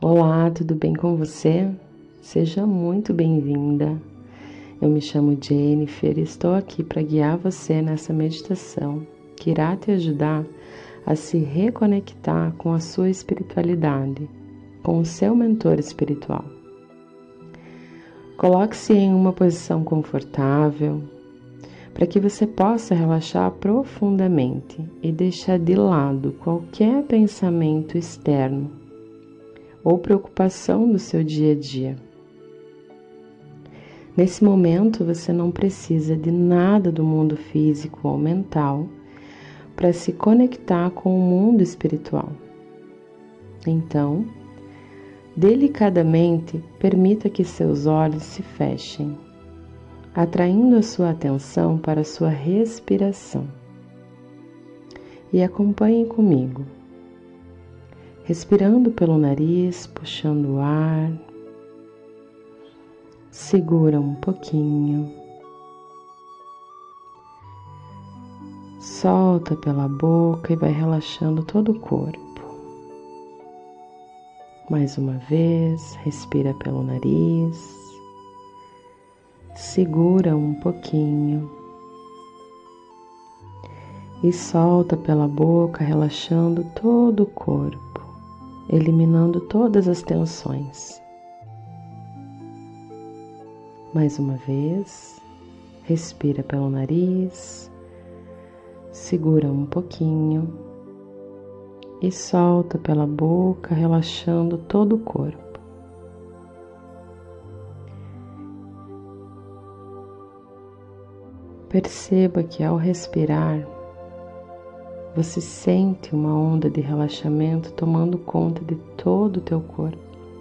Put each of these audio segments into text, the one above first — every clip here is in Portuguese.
Olá, tudo bem com você? Seja muito bem-vinda. Eu me chamo Jennifer e estou aqui para guiar você nessa meditação que irá te ajudar a se reconectar com a sua espiritualidade, com o seu mentor espiritual. Coloque-se em uma posição confortável para que você possa relaxar profundamente e deixar de lado qualquer pensamento externo ou preocupação do seu dia a dia. Nesse momento, você não precisa de nada do mundo físico ou mental para se conectar com o mundo espiritual. Então, delicadamente, permita que seus olhos se fechem, atraindo a sua atenção para a sua respiração. E acompanhe comigo. Respirando pelo nariz, puxando o ar, segura um pouquinho, solta pela boca e vai relaxando todo o corpo. Mais uma vez, respira pelo nariz, segura um pouquinho e solta pela boca, relaxando todo o corpo, eliminando todas as tensões. Mais uma vez, respira pelo nariz, segura um pouquinho e solta pela boca, relaxando todo o corpo. Perceba que ao respirar, você sente uma onda de relaxamento tomando conta de todo o teu corpo.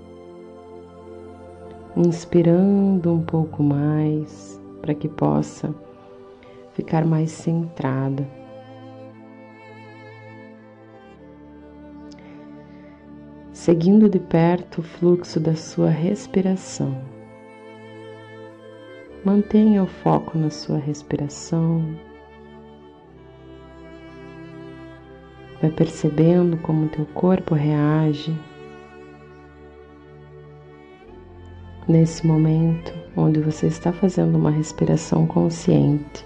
Inspirando um pouco mais para que possa ficar mais centrada. Seguindo de perto o fluxo da sua respiração. Mantenha o foco na sua respiração. Vai percebendo como teu corpo reage nesse momento onde você está fazendo uma respiração consciente.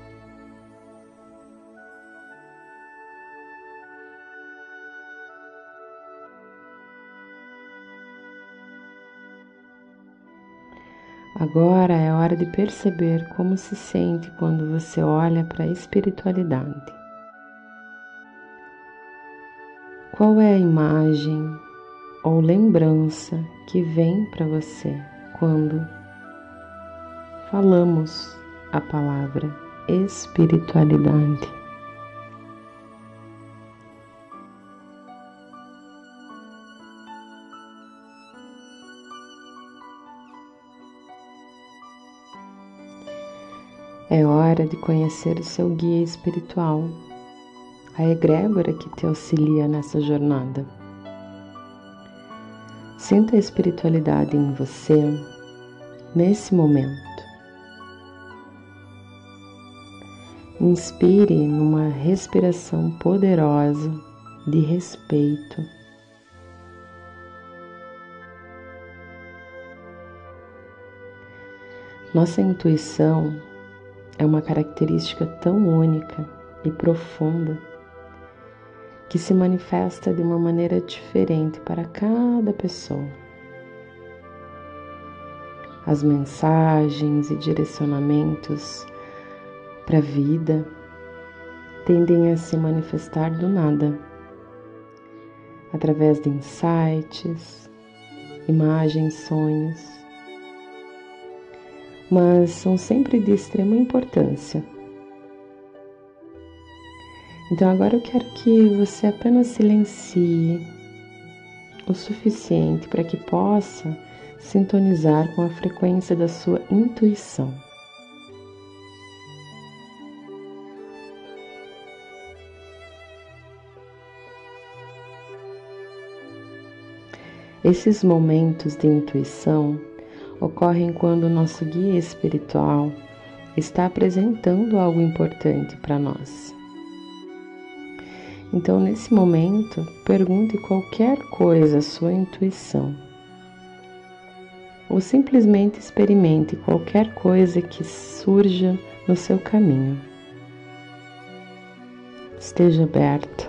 Agora é hora de perceber como se sente quando você olha para a espiritualidade. Qual é a imagem ou lembrança que vem para você quando falamos a palavra espiritualidade? É hora de conhecer o seu guia espiritual, a egrégora que te auxilia nessa jornada. Sinta a espiritualidade em você nesse momento. Inspire numa respiração poderosa de respeito. Nossa intuição é uma característica tão única e profunda que se manifesta de uma maneira diferente para cada pessoa. As mensagens e direcionamentos para a vida tendem a se manifestar do nada, através de insights, imagens, sonhos, mas são sempre de extrema importância. Então agora eu quero que você apenas silencie o suficiente para que possa sintonizar com a frequência da sua intuição. Esses momentos de intuição ocorrem quando o nosso guia espiritual está apresentando algo importante para nós. Então, nesse momento, pergunte qualquer coisa à sua intuição. Ou simplesmente experimente qualquer coisa que surja no seu caminho. Esteja aberto.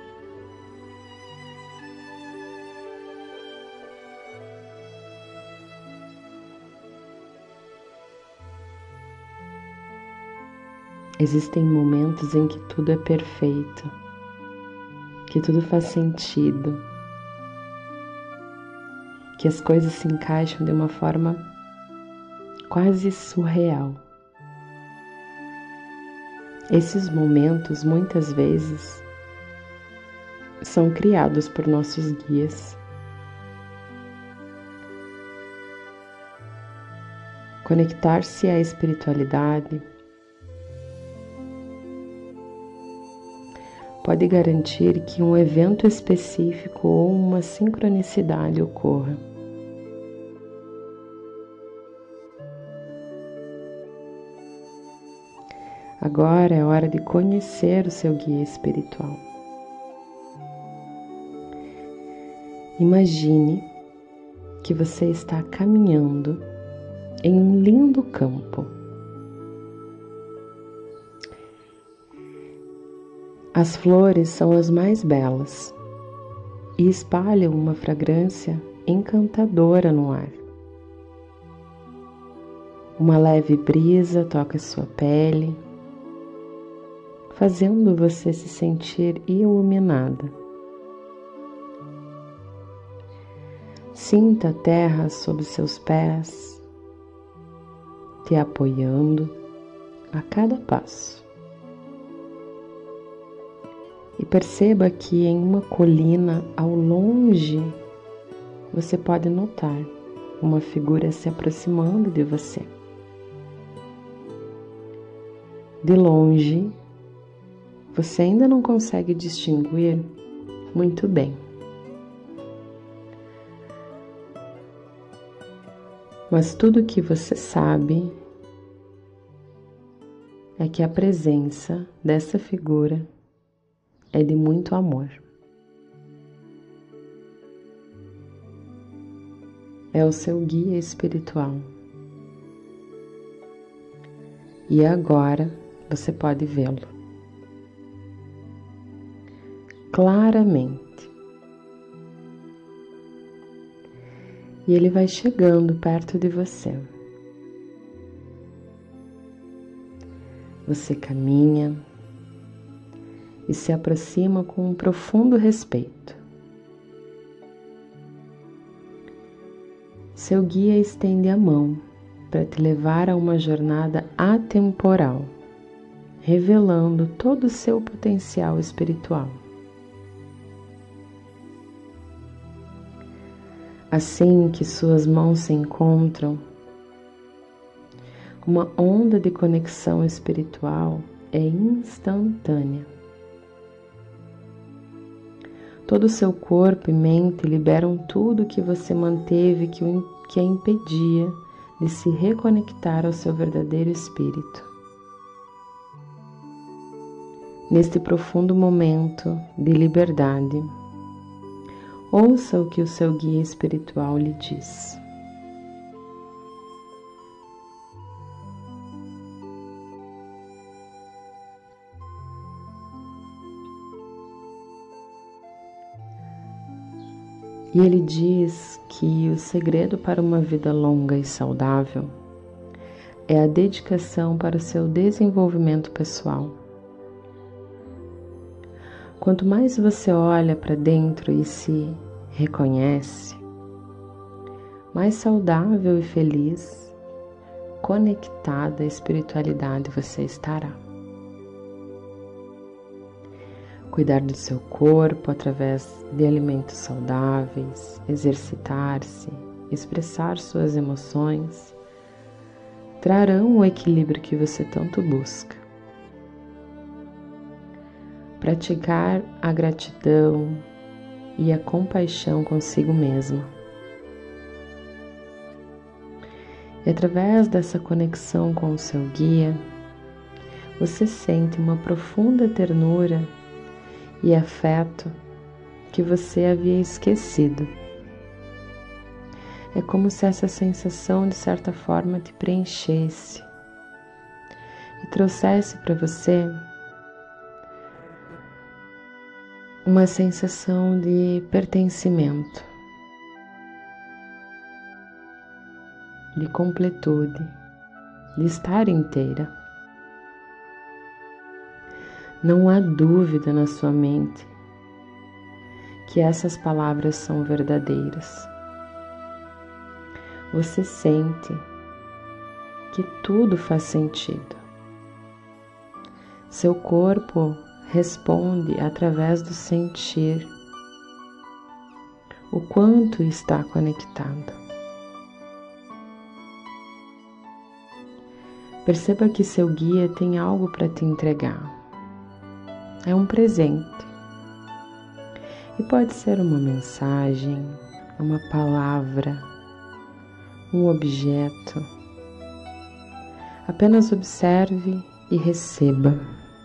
Existem momentos em que tudo é perfeito, que tudo faz sentido, que as coisas se encaixam de uma forma quase surreal. Esses momentos, muitas vezes, são criados por nossos guias. Conectar-se à espiritualidade pode garantir que um evento específico ou uma sincronicidade ocorra. Agora é hora de conhecer o seu guia espiritual. Imagine que você está caminhando em um lindo campo. As flores são as mais belas e espalham uma fragrância encantadora no ar. Uma leve brisa toca sua pele, fazendo você se sentir iluminada. Sinta a terra sob seus pés, te apoiando a cada passo. E perceba que em uma colina ao longe você pode notar uma figura se aproximando de você. De longe, você ainda não consegue distinguir muito bem. Mas tudo o que você sabe é que a presença dessa figura é de muito amor. É o seu guia espiritual. E agora você pode vê-lo claramente. E ele vai chegando perto de você. Você caminha e se aproxima com um profundo respeito. Seu guia estende a mão para te levar a uma jornada atemporal, revelando todo o seu potencial espiritual. Assim que suas mãos se encontram, uma onda de conexão espiritual é instantânea. Todo o seu corpo e mente liberam tudo que você manteve que a impedia de se reconectar ao seu verdadeiro espírito. Neste profundo momento de liberdade, ouça o que o seu guia espiritual lhe diz. E ele diz que o segredo para uma vida longa e saudável é a dedicação para o seu desenvolvimento pessoal. Quanto mais você olha para dentro e se reconhece, mais saudável e feliz, conectada à espiritualidade você estará. Cuidar do seu corpo através de alimentos saudáveis, exercitar-se, expressar suas emoções, trarão o equilíbrio que você tanto busca. Praticar a gratidão e a compaixão consigo mesma. E através dessa conexão com o seu guia, você sente uma profunda ternura e afeto que você havia esquecido. É como se essa sensação, de certa forma, te preenchesse e trouxesse para você uma sensação de pertencimento, de completude, de estar inteira. Não há dúvida na sua mente que essas palavras são verdadeiras. Você sente que tudo faz sentido. Seu corpo responde através do sentir o quanto está conectado. Perceba que seu guia tem algo para te entregar. É um presente. E pode ser uma mensagem, uma palavra, um objeto. Apenas observe e receba.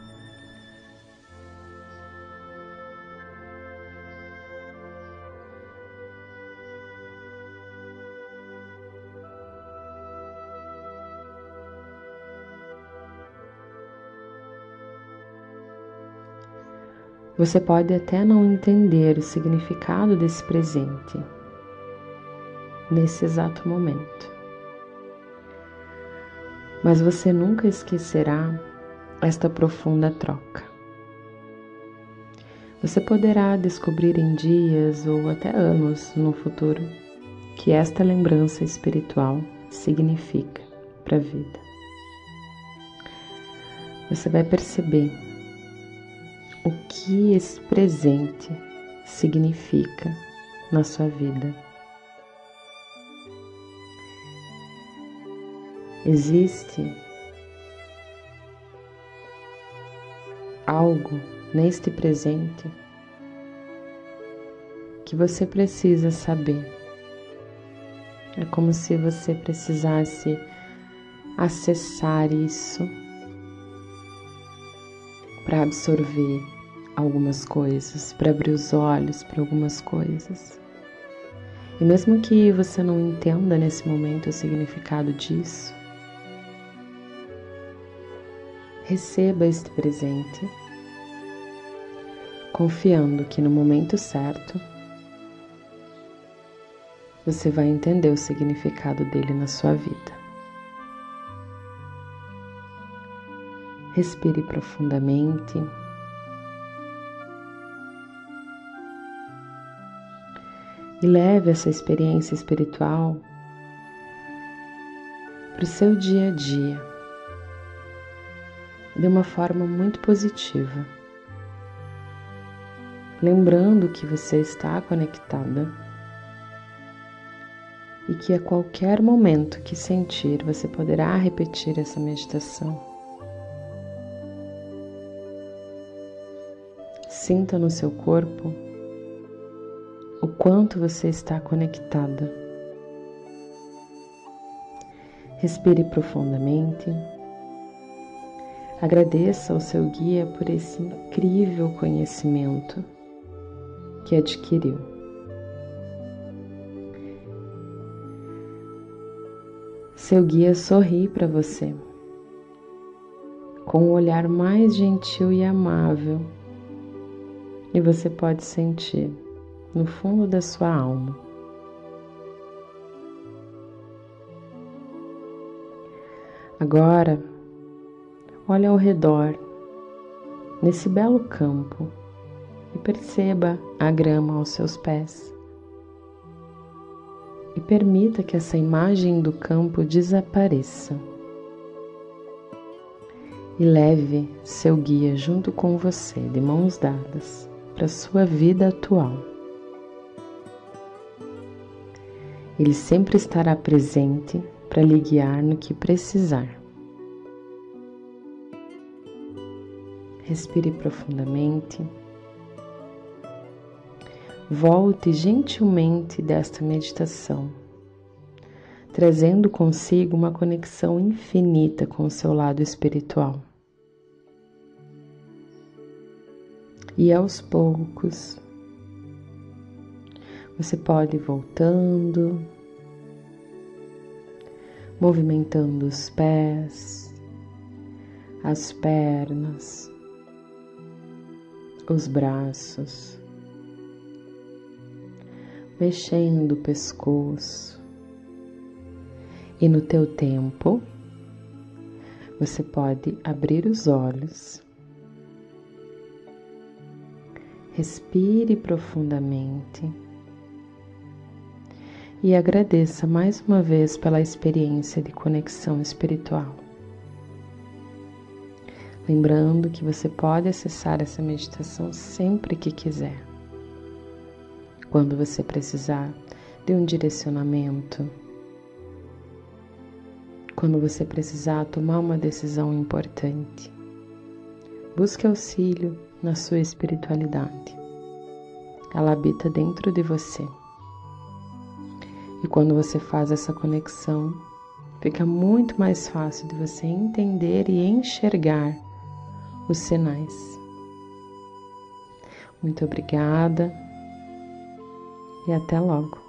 Você pode até não entender o significado desse presente nesse exato momento, mas você nunca esquecerá esta profunda troca. Você poderá descobrir em dias ou até anos no futuro que esta lembrança espiritual significa para a vida. Você vai perceber o que esse presente significa na sua vida. Existe algo neste presente que você precisa saber. É como se você precisasse acessar isso para absorver algumas coisas, para abrir os olhos para algumas coisas. E mesmo que você não entenda nesse momento o significado disso, receba este presente, confiando que no momento certo você vai entender o significado dele na sua vida. Respire profundamente. E leve essa experiência espiritual para o seu dia a dia, de uma forma muito positiva, lembrando que você está conectada e que a qualquer momento que sentir, você poderá repetir essa meditação. Sinta no seu corpo o quanto você está conectada. Respire profundamente. Agradeça ao seu guia por esse incrível conhecimento que adquiriu. Seu guia sorri para você com um olhar mais gentil e amável, e você pode sentir no fundo da sua alma. Agora, olhe ao redor, nesse belo campo, e perceba a grama aos seus pés. E permita que essa imagem do campo desapareça. E leve seu guia junto com você, de mãos dadas, para a sua vida atual. Ele sempre estará presente para lhe guiar no que precisar. Respire profundamente. Volte gentilmente desta meditação, trazendo consigo uma conexão infinita com o seu lado espiritual. E aos poucos, você pode ir voltando, movimentando os pés, as pernas, os braços, mexendo o pescoço. E no teu tempo, você pode abrir os olhos, respire profundamente e agradeça mais uma vez pela experiência de conexão espiritual. Lembrando que você pode acessar essa meditação sempre que quiser. Quando você precisar de um direcionamento, quando você precisar tomar uma decisão importante, busque auxílio na sua espiritualidade. Ela habita dentro de você. E quando você faz essa conexão, fica muito mais fácil de você entender e enxergar os sinais. Muito obrigada e até logo.